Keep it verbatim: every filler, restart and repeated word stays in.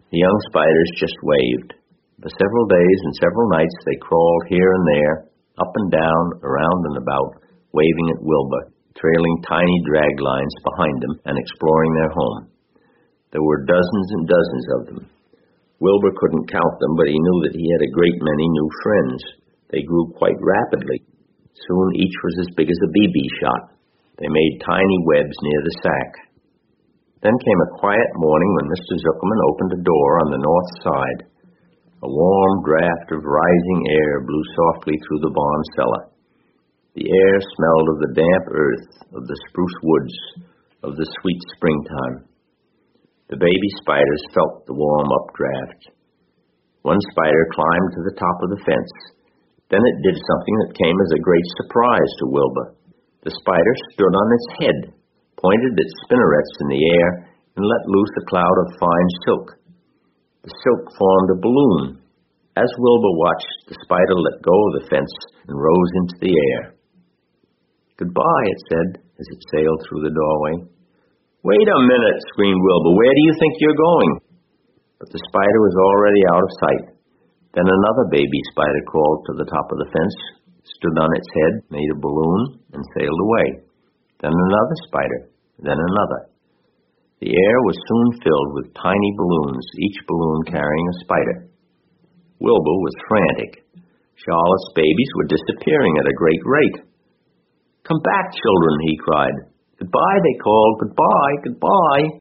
The young spiders just waved. For several days and several nights they crawled here and there, up and down, around and about, waving at Wilbur, trailing tiny drag lines behind them and exploring their home. There were dozens and dozens of them. Wilbur couldn't count them, but he knew that he had a great many new friends. They grew quite rapidly. Soon each was as big as a B B shot. They made tiny webs near the sack. Then came a quiet morning when Mister Zuckerman opened a door on the north side. A warm draft of rising air blew softly through the barn cellar. The air smelled of the damp earth, of the spruce woods, of the sweet springtime. The baby spiders felt the warm updraft. One spider climbed to the top of the fence. Then it did something that came as a great surprise to Wilbur. The spider stood on its head, pointed its spinnerets in the air, and let loose a cloud of fine silk. The silk formed a balloon. As Wilbur watched, the spider let go of the fence and rose into the air. "Goodbye," it said, as it sailed through the doorway. "Wait a minute," screamed Wilbur. "Where do you think you're going?" But the spider was already out of sight. Then another baby spider crawled to the top of the fence, stood on its head, made a balloon, and sailed away. Then another spider, then another. The air was soon filled with tiny balloons, each balloon carrying a spider. Wilbur was frantic. Charlotte's babies were disappearing at a great rate. "Come back, children," he cried. "Goodbye," they called. "Goodbye, goodbye."